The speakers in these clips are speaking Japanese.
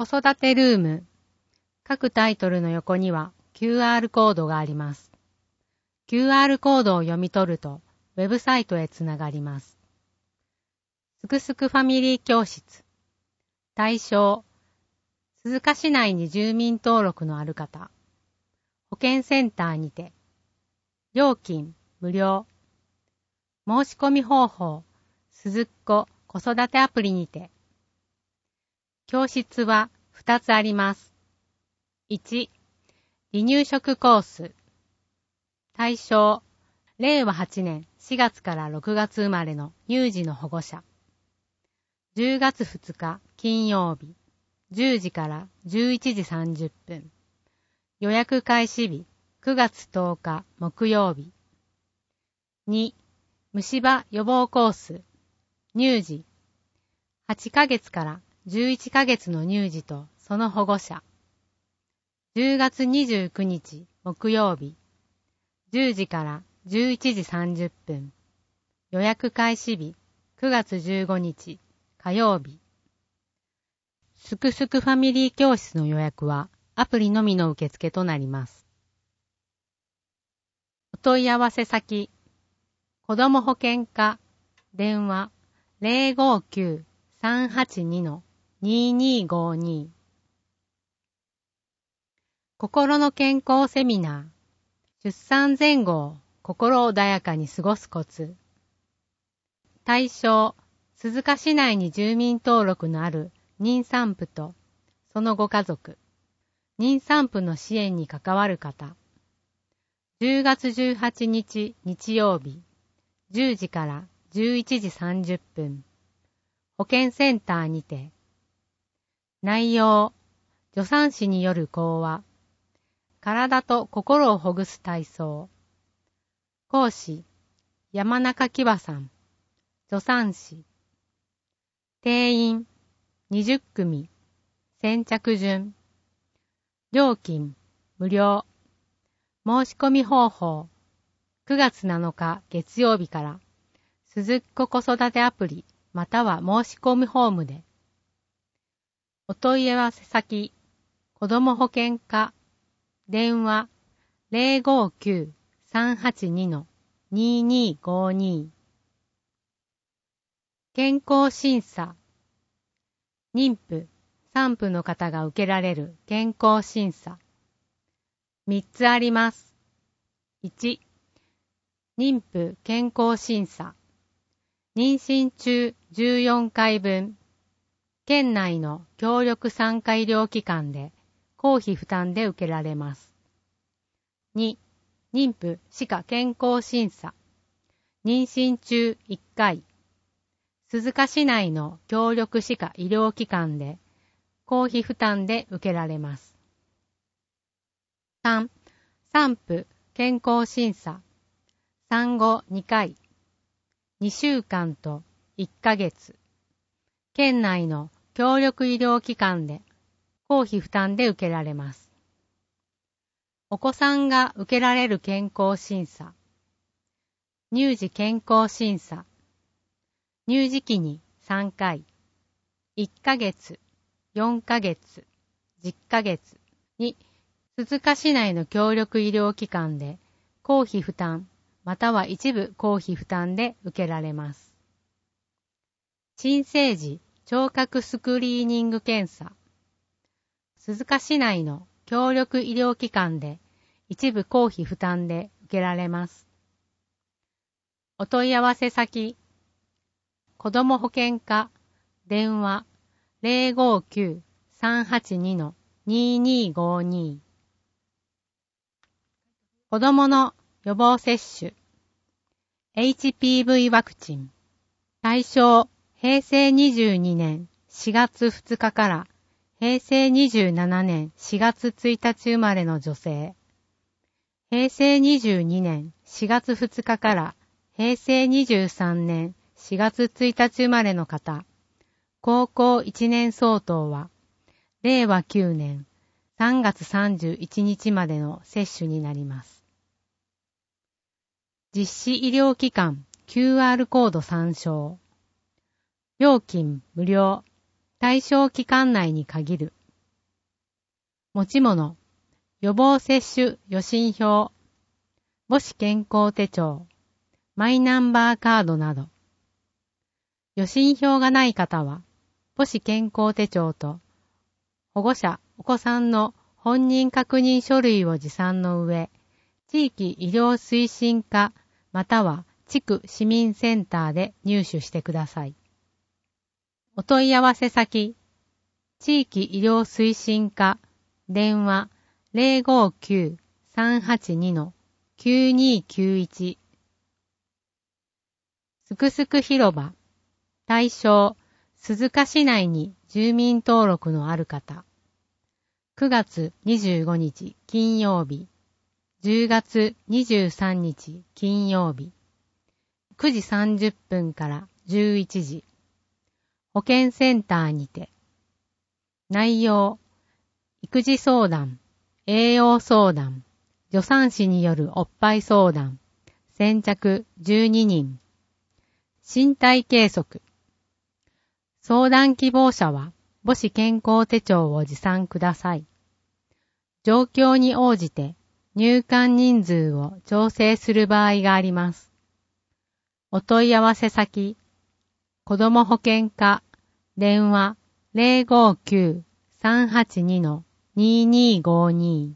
子育てルーム。各タイトルの横には QR コードがあります。QR コードを読み取るとウェブサイトへつながります。すくすくファミリー教室。対象。鈴鹿市内に住民登録のある方。保健センターにて。料金無料。申し込み方法。すずっこ子育てアプリにて。教室は2つあります。1、離乳食コース。対象、令和8年4月から6月生まれの乳児の保護者。10月2日金曜日、10時から11時30分。予約開始日、9月10日木曜日。2、虫歯予防コース。乳児。8ヶ月から11ヶ月の乳児とその保護者。10月29日木曜日、10時から11時30分。予約開始日、9月15日火曜日。すくすくファミリー教室の予約はアプリのみの受付となります。お問い合わせ先、子ども保健課、電話 059-382-2252。心の健康セミナー。出産前後を心穏やかに過ごすコツ。対象、鈴鹿市内に住民登録のある妊産婦とそのご家族。妊産婦の支援に関わる方。10月18日日曜日、10時から11時30分。保健センターにて。内容、助産師による講話。体と心をほぐす体操。講師、山中きわさん。助産師。定員、20組。先着順。料金、無料。申し込み方法。9月7日月曜日から、すずっこ子育てアプリまたは申し込みフォームで。お問い合わせ先、子ども保健課。電話 059-382-2252。健康審査。妊婦、産婦の方が受けられる健康審査。3つあります。1、妊婦健康審査。妊娠中14回分。県内の協力産科医療機関で公費負担で受けられます。2、妊婦歯科健康審査。妊娠中1回。鈴鹿市内の協力歯科医療機関で公費負担で受けられます。3、産婦健康審査。産後2回。2週間と1ヶ月。県内の協力医療機関で公費負担で受けられます。お子さんが受けられる健康審査。乳児健康審査。乳児期に3回。1ヶ月、4ヶ月、10ヶ月に鈴鹿市内の協力医療機関で公費負担または一部公費負担で受けられます。新生児聴覚スクリーニング検査。鈴鹿市内の協力医療機関で一部公費負担で受けられます。お問い合わせ先、子ども保健課、電話 059-382-2252。子どもの予防接種。HPV ワクチン。対象、平成22年4月2日から平成27年4月1日生まれの女性。平成22年4月2日から平成23年4月1日生まれの方。高校1年相当は、令和9年3月31日までの接種になります。実施医療機関 QR コード参照。料金無料。対象期間内に限る。 持ち物、予防接種予診票、母子健康手帳、マイナンバーカードなど。予診票がない方は、母子健康手帳と保護者、お子さんの本人確認書類を持参の上、地域医療推進課または地区市民センターで入手してください。お問い合わせ先、地域医療推進課、電話 059-382-9291 すくすく広場、対象、鈴鹿市内に住民登録のある方。9月25日金曜日、10月23日金曜日、9時30分から11時、保健センターにて。内容、育児相談、栄養相談、助産師によるおっぱい相談、先着12人。身体計測。相談希望者は母子健康手帳を持参ください。状況に応じて入館人数を調整する場合があります。お問い合わせ先、子ども保健課、電話 059-382-2252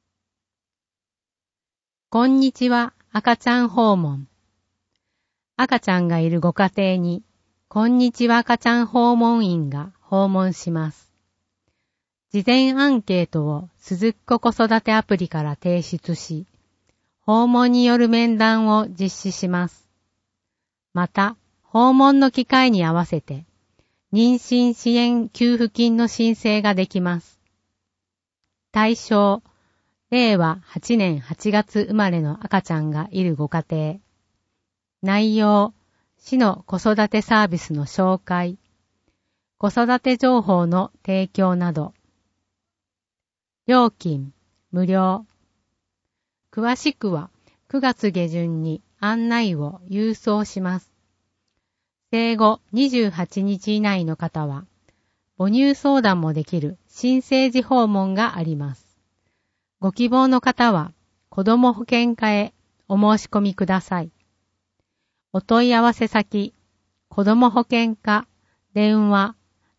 こんにちは、赤ちゃん訪問。赤ちゃんがいるご家庭に、こんにちは赤ちゃん訪問員が訪問します。事前アンケートをすずっこ子育てアプリから提出し、訪問による面談を実施します。また、訪問の機会に合わせて、妊娠支援給付金の申請ができます。対象、令和8年8月生まれの赤ちゃんがいるご家庭。内容、市の子育てサービスの紹介、子育て情報の提供など。料金、無料。詳しくは9月下旬に案内を郵送します。生後28日以内の方は、母乳相談もできる新生児訪問があります。ご希望の方は、子ども保健課へお申し込みください。お問い合わせ先、子ども保健課、電話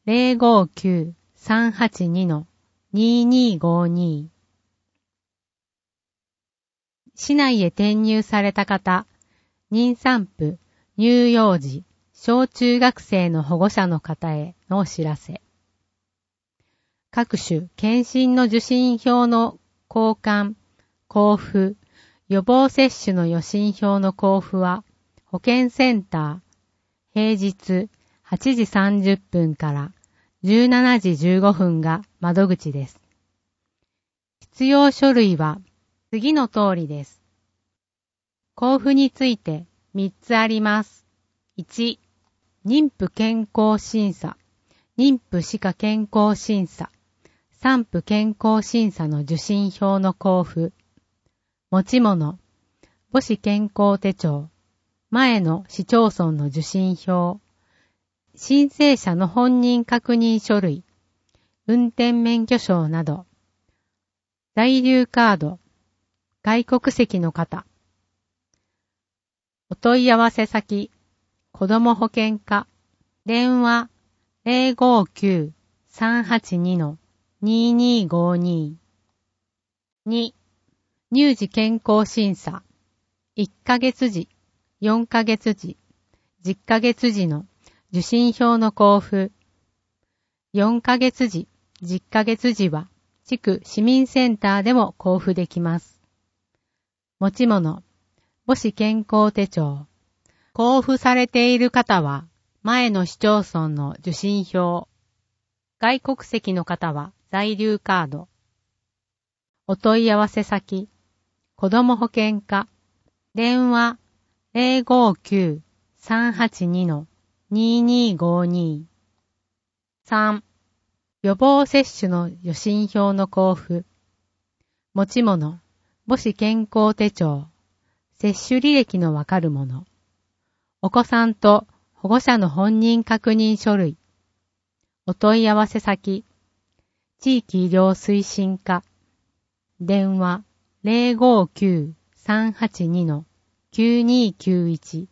059-382-2252 市内へ転入された方、妊産婦、乳幼児、小中学生の保護者の方へのお知らせ。各種検診の受診票の交換、交付、予防接種の予診票の交付は、保健センター、平日8時30分から17時15分が窓口です。必要書類は次の通りです。交付について3つあります。1、妊婦健康審査、妊婦歯科健康審査、産婦健康審査の受診票の交付。持ち物、母子健康手帳、前の市町村の受診票、申請者の本人確認書類、運転免許証など、在留カード、外国籍の方。お問い合わせ先、子ども保健課、電話 059-382-2252 2、乳児健康審査、1ヶ月時、4ヶ月時、10ヶ月時の受診票の交付。4ヶ月時、10ヶ月時は地区市民センターでも交付できます。持ち物、母子健康手帳。交付されている方は前の市町村の受診票。外国籍の方は在留カード。お問い合わせ先、子ども保健課、電話059-382-2252 3、予防接種の予診票の交付。持ち物、母子健康手帳、接種履歴のわかるもの。お子さんと保護者の本人確認書類。お問い合わせ先、 地域医療推進課、電話 059-382-9291